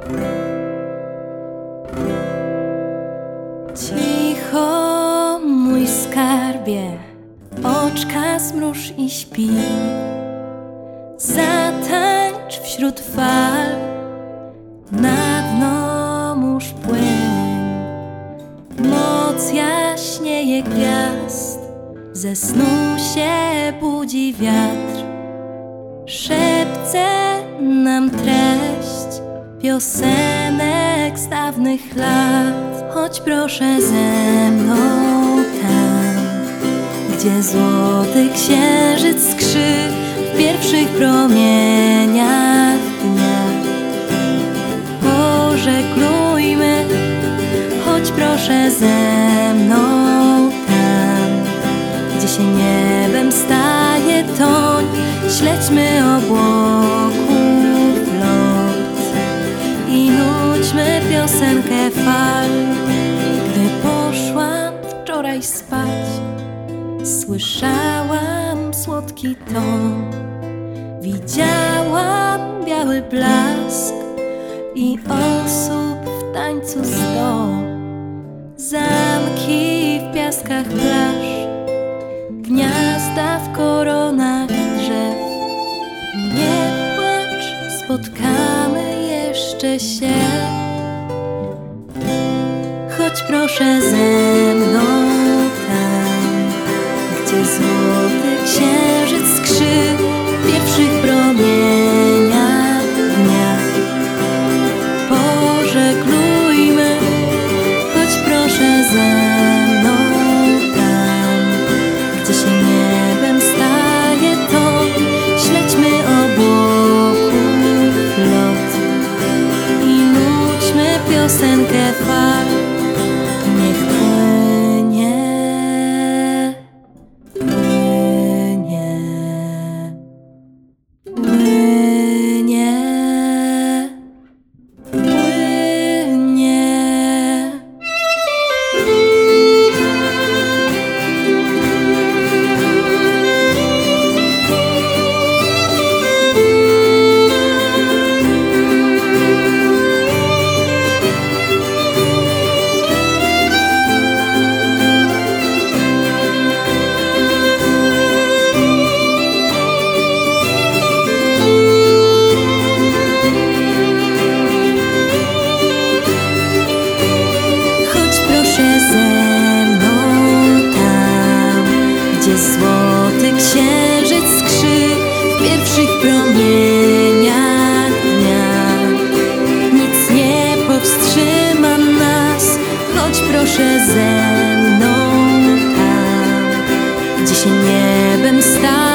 Cicho, mój skarbie, oczka zmruż i śpi. Zatańcz wśród fal, na dno mórz płyń. Noc jaśnieje gwiazd, ze snu się budzi wiatr. Szepce nam treść piosenek z dawnych lat. Chodź proszę ze mną tam, gdzie złoty księżyc skrzy w pierwszych promieniach dnia. Pożegnujmy, chodź proszę ze mną tam, gdzie się niebem staje toń. Śledźmy obłoków lot i nudźmy piosenkę fal. Gdy poszłam wczoraj spać, słyszałam słodki ton. Widziałam biały blask i osób w tańcu sto. Zamki w piaskach plaż, gniazda w koronach drzew. Nie płacz, spotkamy jeszcze się. Chodź proszę ze mną tam, gdzie złoty księżyc skrzy w pierwszych promieniach dnia. Pożegnujmy, chodź proszę ze mną tam, gdzie się niebem staje toń. Śledźmy obłoków lot i nudźmy piosenkę fal. Niech płynie, płynie, płynie, płynie. Gdzie złoty księżyc skrzy w pierwszych promieniach dnia. Nic nie powstrzyma nas, chodź proszę ze mną tam, gdzie się niebem staje